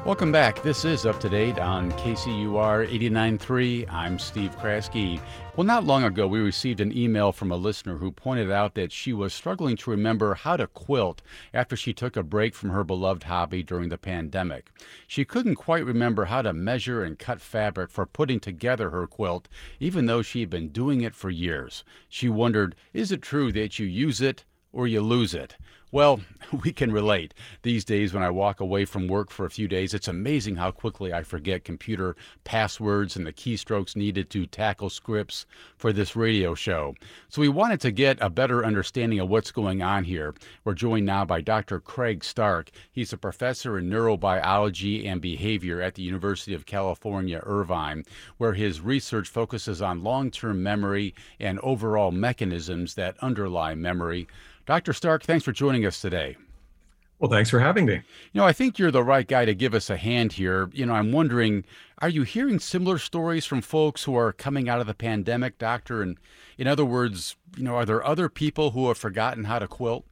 Welcome back. This is Up to Date on KCUR 89.3. I'm Steve Kraske. Well, not long ago, we received an email from a listener who pointed out that she was struggling to remember how to quilt after she took a break from her beloved hobby during the pandemic. She couldn't quite remember how to measure and cut fabric for putting together her quilt, even though she had been doing it for years. She wondered, is it true that you use it or you lose it? Well, we can relate. These days when I walk away from work for a few days, it's amazing how quickly I forget computer passwords and the keystrokes needed to tackle scripts for this radio show. So we wanted to get a better understanding of what's going on here. We're joined now by Dr. Craig Stark. He's a professor in neurobiology and behavior at the University of California, Irvine, where his research focuses on long-term memory and overall mechanisms that underlie memory. Dr. Stark, thanks for joining us today. Well, thanks for having me. I think you're the right guy to give us a hand here. I'm wondering, are you hearing similar stories from folks who are coming out of the pandemic, Doctor? And in other words, are there other people who have forgotten how to quilt?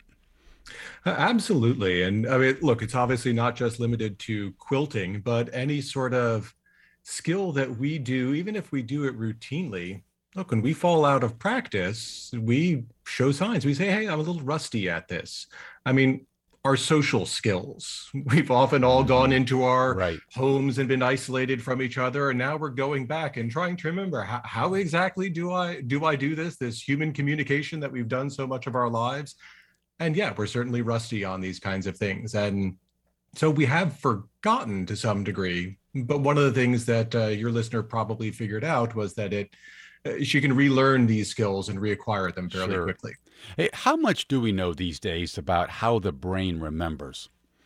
Absolutely. And I mean, look, it's obviously not just limited to quilting, but any sort of skill that we do, even if we do it routinely. Look, when we fall out of practice, we show signs. We say, hey, I'm a little rusty at this. I mean, our social skills. We've often all gone into our homes and been isolated from each other. And now we're going back and trying to remember how exactly do I do this human communication that we've done so much of our lives. And yeah, we're certainly rusty on these kinds of things. And so we have forgotten to some degree. But one of the things that your listener probably figured out was that she can relearn these skills and reacquire them fairly quickly. Hey, how much do we know these days about how the brain remembers?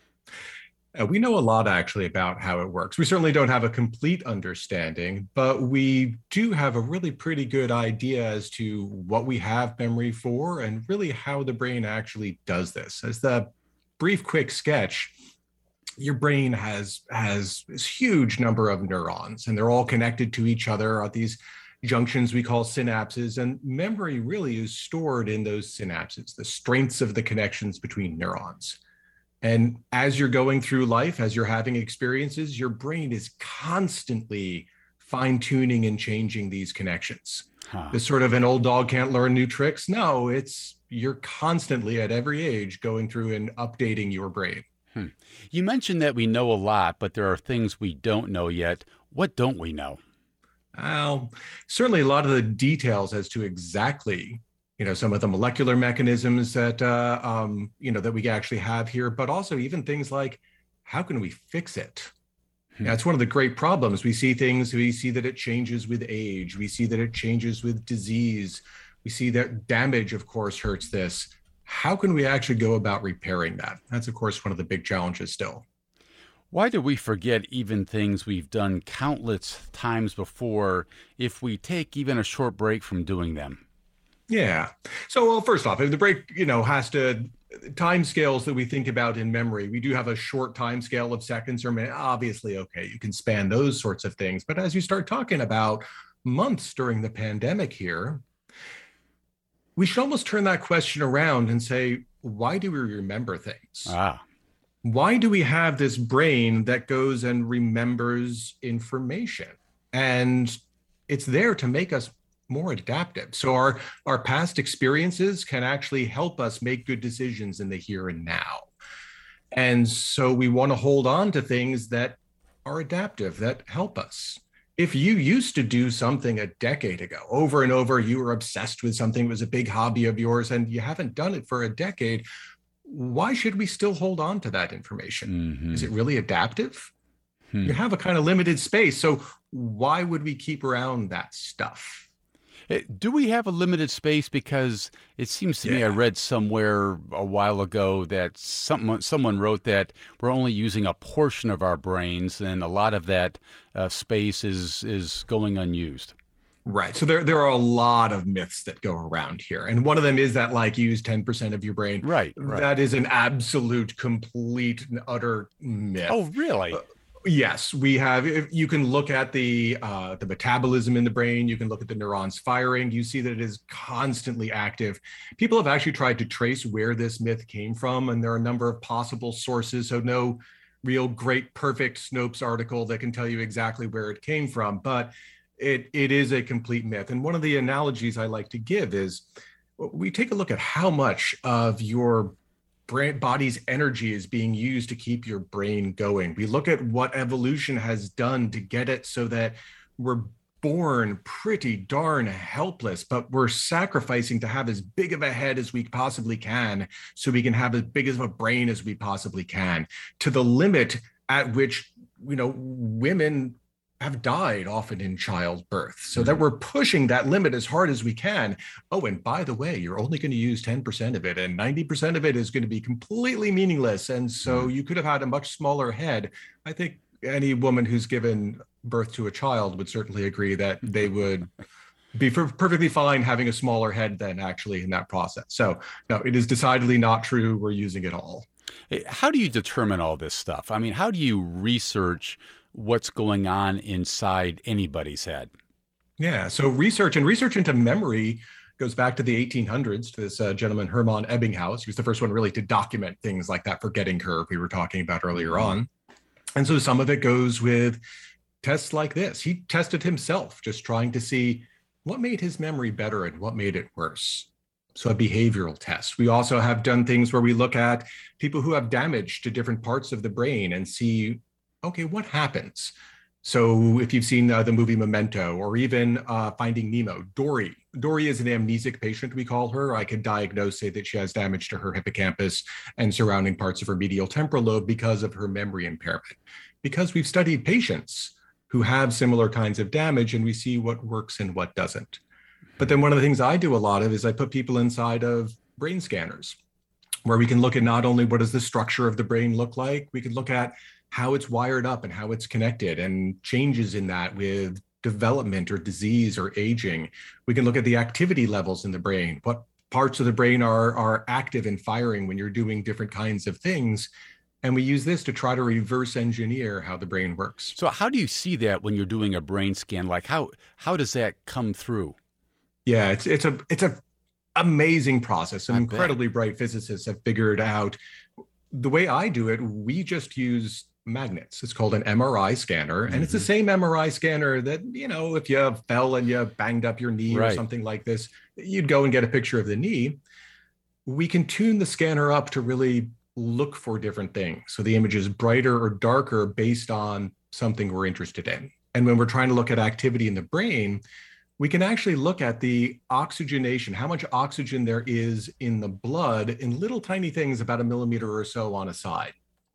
We know a lot actually about how it works. We certainly don't have a complete understanding, but we do have a really pretty good idea as to what we have memory for and really how the brain actually does this. As the brief, quick sketch, your brain has this huge number of neurons, and they're all connected to each other at these junctions we call synapses, and memory really is stored in those synapses, the strengths of the connections between neurons. And as you're going through life, as you're having experiences, your brain is constantly fine-tuning and changing these connections. This sort of an old dog can't learn new tricks. No, you're constantly at every age going through and updating your brain. You mentioned that we know a lot, but there are things we don't know yet. What don't we know? Well, certainly a lot of the details as to exactly, some of the molecular mechanisms that, that we actually have here, but also even things like, how can we fix it? That's one of the great problems. We see that it changes with age. We see that it changes with disease. We see that damage, of course, hurts this. How can we actually go about repairing that? That's, of course, one of the big challenges still. Why do we forget even things we've done countless times before if we take even a short break from doing them? Yeah. So, well, first off, if the break, has to time scales that we think about in memory, we do have a short time scale of seconds or minutes. Obviously, okay, you can span those sorts of things. But as you start talking about months during the pandemic here, we should almost turn that question around and say, why do we remember things? Why do we have this brain that goes and remembers information? And it's there to make us more adaptive. So our past experiences can actually help us make good decisions in the here and now. And so we want to hold on to things that are adaptive, that help us. If you used to do something a decade ago, over and over, you were obsessed with something, it was a big hobby of yours, and you haven't done it for a decade, why should we still hold on to that information? Is it really adaptive? You have a kind of limited space. So why would we keep around that stuff? Do we have a limited space? Because it seems to me, I read somewhere a while ago that someone wrote that we're only using a portion of our brains, and a lot of that space is going unused. Right. So there are a lot of myths that go around here. And one of them is that you use 10% of your brain. Right. That is an absolute, complete and utter myth. Oh, really? Yes, we have. If you can look at the metabolism in the brain, you can look at the neurons firing. You see that it is constantly active. People have actually tried to trace where this myth came from, and there are a number of possible sources. So no real great, perfect Snopes article that can tell you exactly where it came from, but it is a complete myth. And one of the analogies I like to give is we take a look at how much of your body's energy is being used to keep your brain going. We look at what evolution has done to get it so that we're born pretty darn helpless, but we're sacrificing to have as big of a head as we possibly can so we can have as big of a brain as we possibly can, to the limit at which, women have died often in childbirth, so that we're pushing that limit as hard as we can. Oh, and by the way, you're only going to use 10% of it, and 90% of it is going to be completely meaningless. And so you could have had a much smaller head. I think any woman who's given birth to a child would certainly agree that they would be perfectly fine having a smaller head than actually in that process. So no, it is decidedly not true. We're using it all. How do you determine all this stuff? I mean, how do you research what's going on inside anybody's head? Yeah, so research into memory goes back to the 1800s, to this gentleman, Hermann Ebbinghaus. He was the first one really to document things like that forgetting curve we were talking about earlier on. And so some of it goes with tests like this. He tested himself, just trying to see what made his memory better and what made it worse. So a behavioral test. We also have done things where we look at people who have damage to different parts of the brain and see, okay, what happens? So if you've seen the movie Memento, or even Finding Nemo, Dory is an amnesic patient, we call her. I could diagnose, say, that she has damage to her hippocampus and surrounding parts of her medial temporal lobe because of her memory impairment. Because we've studied patients who have similar kinds of damage, and we see what works and what doesn't. But then one of the things I do a lot of is I put people inside of brain scanners, where we can look at not only what does the structure of the brain look like, we can look at how it's wired up and how it's connected and changes in that with development or disease or aging. We can look at the activity levels in the brain. What parts of the brain are active and firing when you're doing different kinds of things. And we use this to try to reverse engineer how the brain works. So how do you see that when you're doing a brain scan? Like how does that come through? Yeah, it's a amazing process. Some incredibly bright physicists have figured out. The way I do it, we just use magnets. It's called an MRI scanner. And it's the same MRI scanner that, if you fell and you banged up your knee or something like this, you'd go and get a picture of the knee. We can tune the scanner up to really look for different things. So the image is brighter or darker based on something we're interested in. And when we're trying to look at activity in the brain, we can actually look at the oxygenation, how much oxygen there is in the blood in little tiny things about 1 millimeter or so on a side.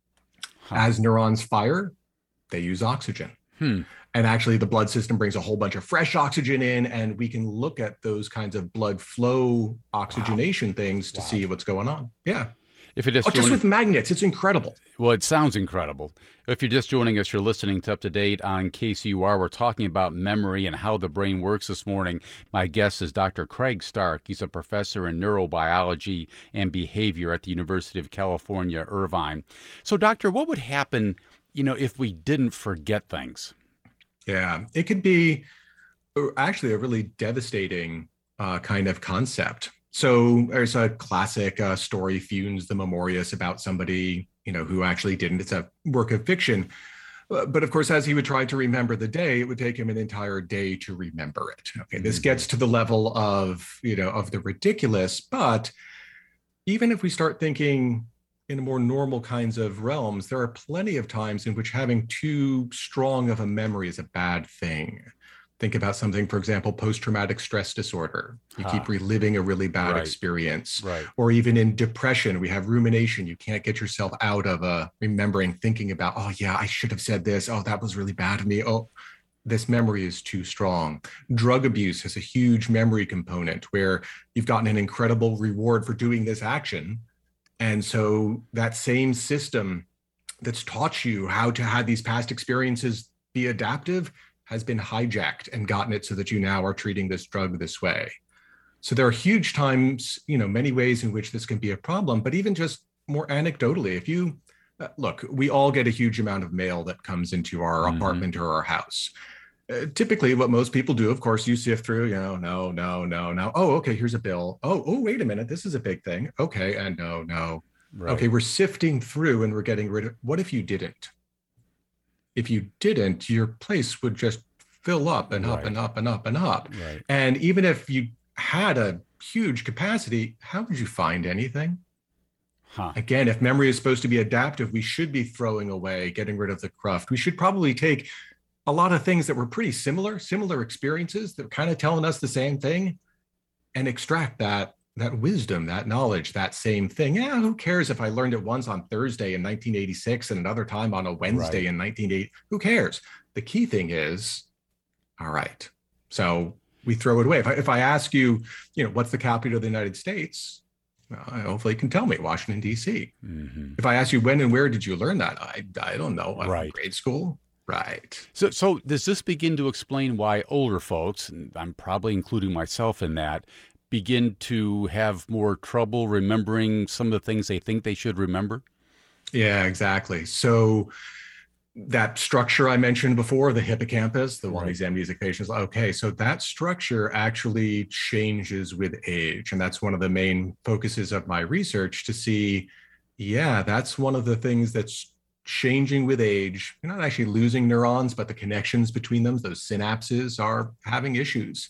As neurons fire, they use oxygen. And actually the blood system brings a whole bunch of fresh oxygen in, and we can look at those kinds of blood flow oxygenation things to see what's going on. Yeah. If you're just with magnets, it's incredible. Well, it sounds incredible. If you're just joining us, you're listening to Up to Date on KCUR. We're talking about memory and how the brain works this morning. My guest is Dr. Craig Stark. He's a professor in neurobiology and behavior at the University of California, Irvine. So, doctor, what would happen, if we didn't forget things? Yeah, it could be actually a really devastating kind of concept. So there's a classic story, Funes the Memorious, about somebody, who actually didn't. It's a work of fiction. But of course, as he would try to remember the day, it would take him an entire day to remember it. Okay, this gets to the level of, of the ridiculous. But even if we start thinking in more normal kinds of realms, there are plenty of times in which having too strong of a memory is a bad thing. Think about something, for example, post-traumatic stress disorder. You keep reliving a really bad experience. Or even in depression, we have rumination. You can't get yourself out of remembering, thinking about, oh yeah, I should have said this. Oh, that was really bad of me. Oh, this memory is too strong. Drug abuse has a huge memory component where you've gotten an incredible reward for doing this action. And so that same system that's taught you how to have these past experiences be adaptive has been hijacked and gotten it so that you now are treating this drug this way. So there are huge times, many ways in which this can be a problem, but even just more anecdotally, if you look, we all get a huge amount of mail that comes into our apartment or our house. Typically what most people do, of course, you sift through, no. Oh, okay, here's a bill. Oh, wait a minute, this is a big thing. Okay, and no. Okay, Right. we're sifting through and we're getting rid of, what if you didn't? If you didn't, your place would just fill up and up and Right. up and up and up. Right. And even if you had a huge capacity, how would you find anything? Huh. Again, if memory is supposed to be adaptive, we should be throwing away, getting rid of the cruft. We should probably take a lot of things that were pretty similar experiences that were kind of telling us the same thing, and extract that wisdom, that knowledge, that same thing. Yeah, who cares if I learned it once on Thursday in 1986 and another time on a Wednesday Right. in 1980? Who cares? The key thing is, all right, so we throw it away. If I ask you, what's the capital of the United States? Well, hopefully you can tell me, Washington, D.C. Hmm. If I ask you when and where did you learn that? I don't know. Right. Grade school? Right. So does this begin to explain why older folks, and I'm probably including myself in that, begin to have more trouble remembering some of the things they think they should remember? Yeah, exactly. So that structure I mentioned before, the hippocampus, the one of Right. these amnesic patients, okay, so that structure actually changes with age. And that's one of the main focuses of my research to see, yeah, that's one of the things that's changing with age. You're not actually losing neurons, but the connections between them, those synapses, are having issues.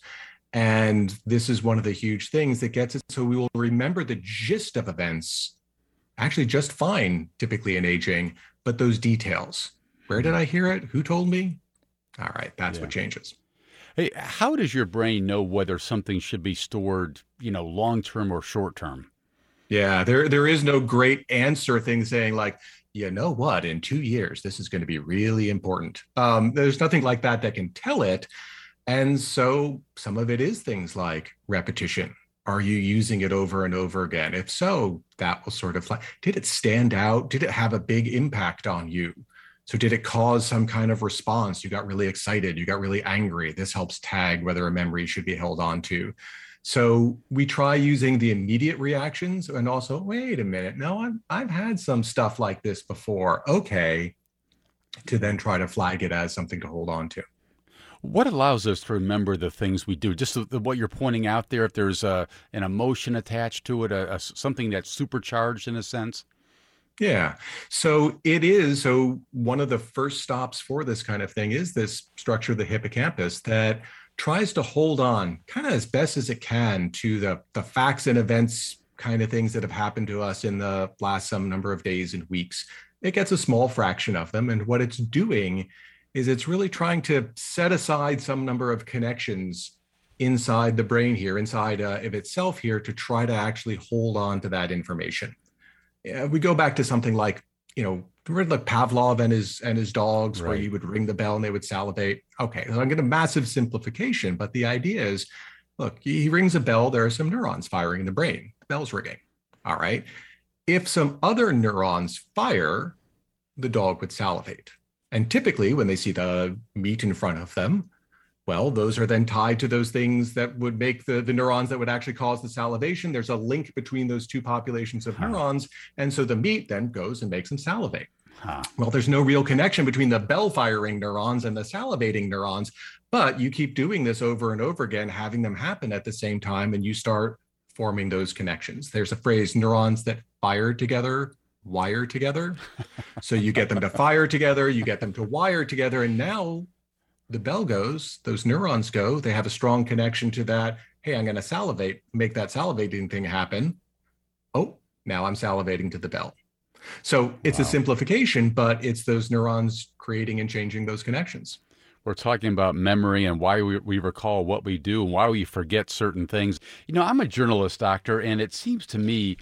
And this is one of the huge things that gets it. So we will remember the gist of events actually just fine, typically in aging, but those details, where did Hmm. I hear it? Who told me? All right, that's what Yeah. changes. Hey, how does your brain know whether something should be stored, long term or short term? Yeah, there is no great answer thing saying like, you know what, in 2 years, this is going to be really important. There's nothing like that can tell it. And so some of it is things like repetition. Are you using it over and over again? If so, that will sort of like, did it stand out? Did it have a big impact on you? So did it cause some kind of response? You got really excited, you got really angry. This helps tag whether a memory should be held on to. So we try using the immediate reactions and also, wait a minute, no, I've had some stuff like this before. Okay, to then try to flag it as something to hold on to. What allows us to remember the things we do? Just what you're pointing out there, if there's an emotion attached to it, something that's supercharged in a sense? Yeah. So it is. So one of the first stops for this kind of thing is this structure of the hippocampus that tries to hold on kind of as best as it can to the facts and events kind of things that have happened to us in the last some number of days and weeks. It gets a small fraction of them. And what it's doing is it's really trying to set aside some number of connections inside the brain here, inside of itself here, to try to actually hold on to that information. We go back to something like, remember like Pavlov and his dogs, where Right. you would ring the bell and they would salivate. Okay, so I'm getting a massive simplification, but the idea is, look, he rings a bell, there are some neurons firing in the brain, the bell's ringing. All right. If some other neurons fire, the dog would salivate. And typically, when they see the meat in front of them, well, those are then tied to those things that would make the neurons that would actually cause the salivation. There's a link between those two populations of Huh. neurons. And so the meat then goes and makes them salivate. Huh. Well, there's no real connection between the bell firing neurons and the salivating neurons, but you keep doing this over and over again, having them happen at the same time, and you start forming those connections. There's a phrase, neurons that fire together, wire together. So you get them to fire together, you get them to wire together, and now the bell goes, those neurons go, they have a strong connection to that. Hey, I'm going to salivate, make that salivating thing happen. Oh, now I'm salivating to the bell. So it's a Wow. simplification, but it's those neurons creating and changing those connections. We're talking about memory and why we recall what we do and why we forget certain things. I'm a journalist, doctor, and it seems to me,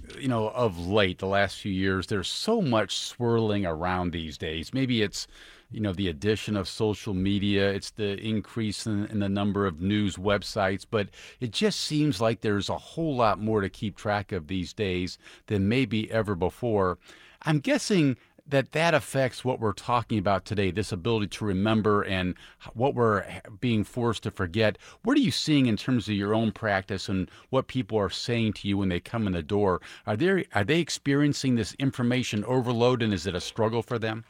of late, the last few years, there's so much swirling around these days. Maybe it's, the addition of social media, it's the increase in the number of news websites, but it just seems like there's a whole lot more to keep track of these days than maybe ever before. I'm guessing that affects what we're talking about today, this ability to remember and what we're being forced to forget. What are you seeing in terms of your own practice and what people are saying to you when they come in the door? Are they experiencing this information overload, and is it a struggle for them?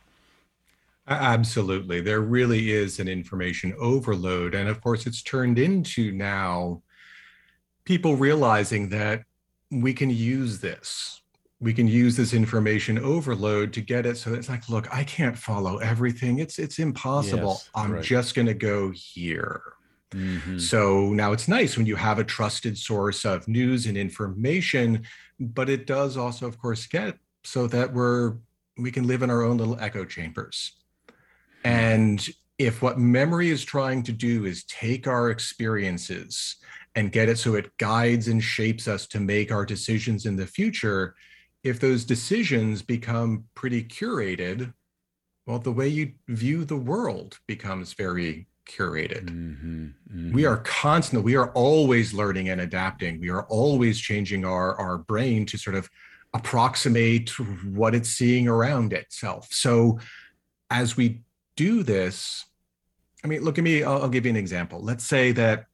Absolutely. There really is an information overload. And of course, it's turned into now people realizing that we can use this. we can use this information overload to get it so it's like, look, I can't follow everything. It's impossible. Yes, I'm right. just going to go here. Hmm. So now it's nice when you have a trusted source of news and information, but it does also, of course, get so that we can live in our own little echo chambers. And if what memory is trying to do is take our experiences and get it so it guides and shapes us to make our decisions in the future, if those decisions become pretty curated, well, the way you view the world becomes very curated. We are always learning and adapting. We are always changing our brain to sort of approximate what it's seeing around itself. So as we do this, I mean, look at me, I'll give you an example. Let's say that,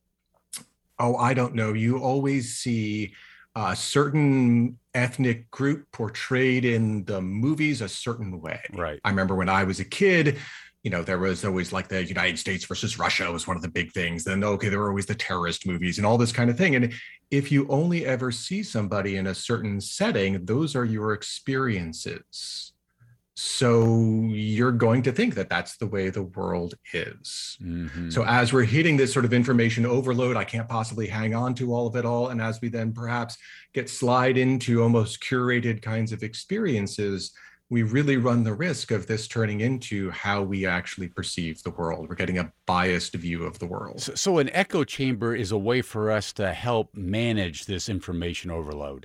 I don't know, you always see a certain ethnic group portrayed in the movies a certain way. Right. I remember when I was a kid, there was always like the United States versus Russia was one of the big things. Then, okay, there were always the terrorist movies and all this kind of thing. And if you only ever see somebody in a certain setting, those are your experiences. So you're going to think that that's the way the world is. So as we're hitting this sort of information overload, I can't possibly hang on to all of it all. And as we then perhaps slide into almost curated kinds of experiences, we really run the risk of this turning into how we actually perceive the world. We're getting a biased view of the world. So an echo chamber is a way for us to help manage this information overload.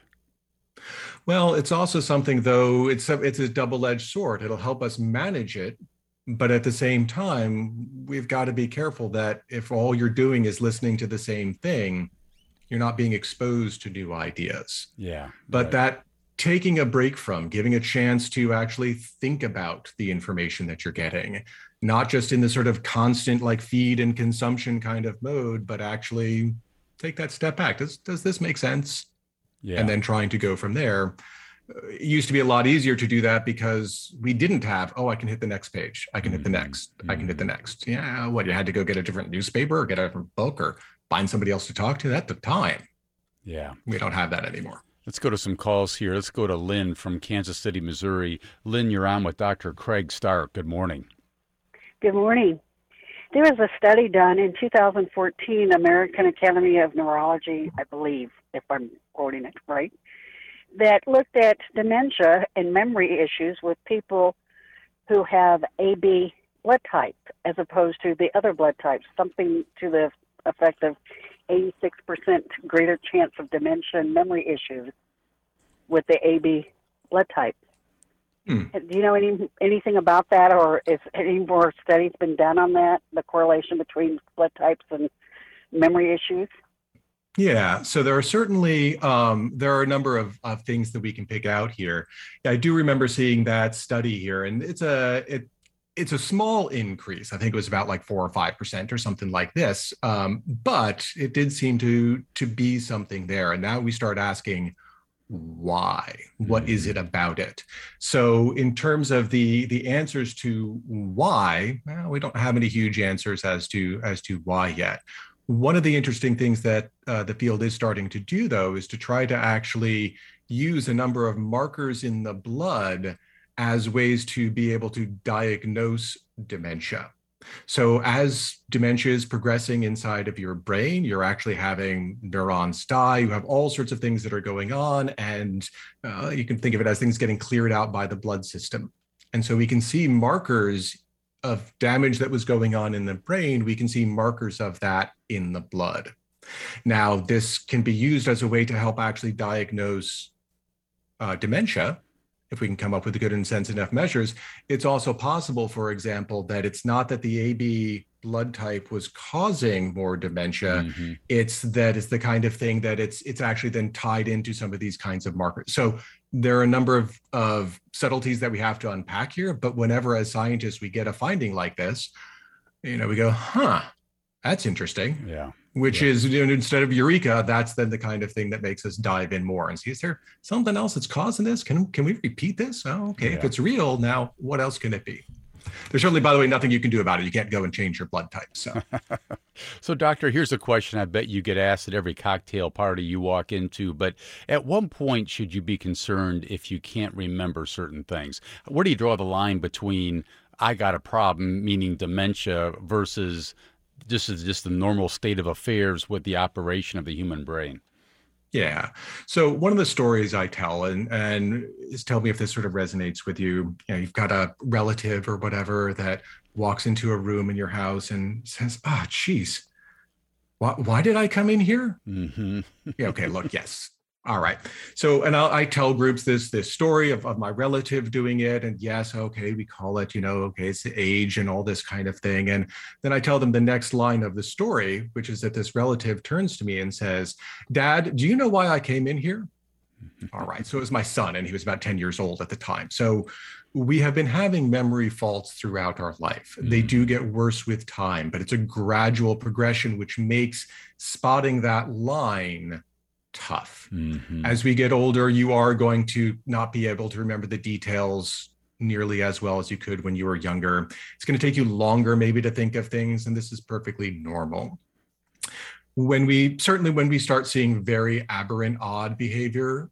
Well, it's also something, though, it's a double-edged sword. It'll help us manage it. But at the same time, we've got to be careful that if all you're doing is listening to the same thing, you're not being exposed to new ideas. Yeah. But right. that taking a break from, giving a chance to actually think about the information that you're getting, not just in the sort of constant like feed and consumption kind of mode, but actually take that step back. Does this make sense? Yeah. And then trying to go from there. It used to be a lot easier to do that because we didn't have, I can hit the next page. I can hit the next. I can hit the next. Yeah, what, you had to go get a different newspaper or get a different book or find somebody else to talk to? At the time. Yeah. We don't have that anymore. Let's go to some calls here. Let's go to Lynn from Kansas City, Missouri. Lynn, you're on with Dr. Craig Stark. Good morning. Good morning. There was a study done in 2014, American Academy of Neurology, I believe, if I'm quoting it right, that looked at dementia and memory issues with people who have AB blood type as opposed to the other blood types, something to the effect of 86% greater chance of dementia and memory issues with the AB blood type. Do you know anything about that, or is any more studies been done on that, the correlation between blood types and memory issues? Yeah, so there are certainly there are a number of things that we can pick out here. I do remember seeing that study here, and it's a small increase. I think it was about like 4 or 5% or something like this, but it did seem to be something there. And now we start asking, why? What is it about it? So in terms of the answers to why, well, we don't have any huge answers as to why yet. One of the interesting things that the field is starting to do, though, is to try to actually use a number of markers in the blood as ways to be able to diagnose dementia. So as dementia is progressing inside of your brain, you're actually having neurons die. You have all sorts of things that are going on, and you can think of it as things getting cleared out by the blood system. And so we can see markers of damage that was going on in the brain. We can see markers of that in the blood. Now, this can be used as a way to help actually diagnose dementia. If we can come up with good and sense enough measures. It's also possible, for example, that it's not that the AB blood type was causing more dementia. It's that it's the kind of thing that it's actually then tied into some of these kinds of markers. So there are a number of subtleties that we have to unpack here, but whenever as scientists we get a finding like this, we go, that's interesting. Yeah. Which is, instead of eureka, that's then the kind of thing that makes us dive in more and see, is there something else that's causing this? Can we repeat this? Oh, okay. Yeah. If it's real, now what else can it be? there's certainly, by the way, nothing you can do about it. You can't go and change your blood type. So, So, doctor, here's a question I bet you get asked at every cocktail party you walk into. But at one point, should you be concerned if you can't remember certain things? Where do you draw the line between I got a problem, meaning dementia, versus this is just the normal state of affairs with the operation of the human brain? yeah. So one of the stories I tell, and is tell me if this sort of resonates with you. You know, you've got a relative or whatever that walks into a room in your house and says, "Ah, geez, why did I come in here?" Hmm. Yeah, okay, look, yes. All right. So, and I tell groups this story of my relative doing it. And yes, okay, we call it, okay, it's the age and all this kind of thing. And then I tell them the next line of the story, which is that this relative turns to me and says, "Dad, do you know why I came in here?" All right. So it was my son, and he was about 10 years old at the time. So we have been having memory faults throughout our life. They do get worse with time, but it's a gradual progression, which makes spotting that line tough. Hmm. As we get older, you are going to not be able to remember the details nearly as well as you could when you were younger. It's going to take you longer maybe to think of things, and this is perfectly normal. When we start seeing very aberrant, odd behavior,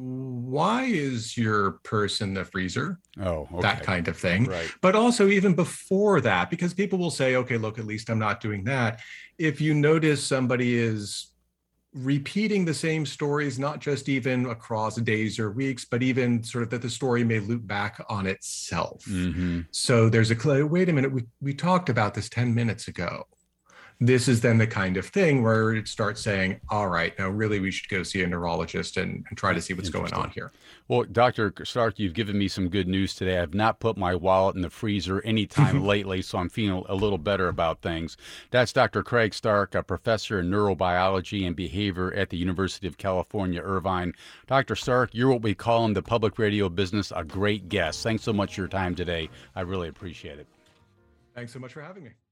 why is your purse in the freezer? Oh, okay. That kind of thing. Right. But also even before that, because people will say, okay, look, at least I'm not doing that. If you notice somebody is repeating the same stories, not just even across days or weeks, but even sort of that the story may loop back on itself. Hmm. So there's wait a minute, we talked about this 10 minutes ago. This is then the kind of thing where it starts saying, all right, now really we should go see a neurologist and try to see what's going on here. Well, Dr. Stark, you've given me some good news today. I've not put my wallet in the freezer anytime lately, so I'm feeling a little better about things. That's Dr. Craig Stark, a professor in neurobiology and behavior at the University of California, Irvine. Dr. Stark, you're what we call in the public radio business a great guest. Thanks so much for your time today. I really appreciate it. Thanks so much for having me.